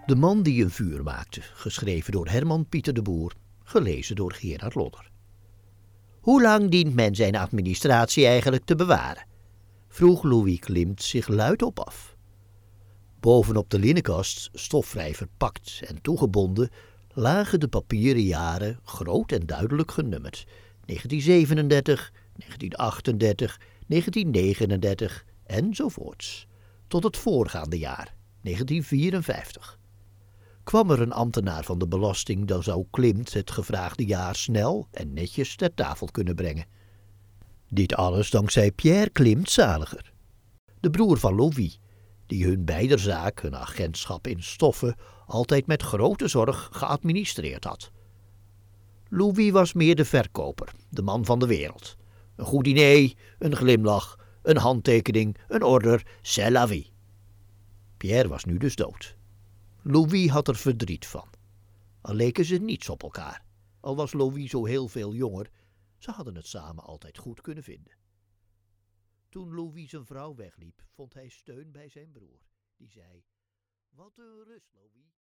De man die een vuur maakte, geschreven door Herman Pieter de Boer, gelezen door Gerard Lodder. Hoe lang dient men zijn administratie eigenlijk te bewaren? Vroeg Louis Klimt zich luidop af. Bovenop de linnenkast, stofvrij verpakt en toegebonden, lagen de papieren jaren groot en duidelijk genummerd. 1937, 1938, 1939 enzovoorts. Tot het voorgaande jaar, 1954. Kwam er een ambtenaar van de belasting, dan zou Klimt het gevraagde jaar snel en netjes ter tafel kunnen brengen. Dit alles dankzij Pierre Klimt Zaliger, de broer van Louis, die hun beider zaak, hun agentschap in stoffen, altijd met grote zorg geadministreerd had. Louis was meer de verkoper, de man van de wereld. Een goed diner, een glimlach, een handtekening, een order, c'est la vie. Pierre was nu dus dood. Louis had er verdriet van. Al leken ze niets op elkaar. Al was Louis zo heel veel jonger, ze hadden het samen altijd goed kunnen vinden. Toen Louis zijn vrouw wegliep, vond hij steun bij zijn broer. Die zei: "Wat een rust, Louis.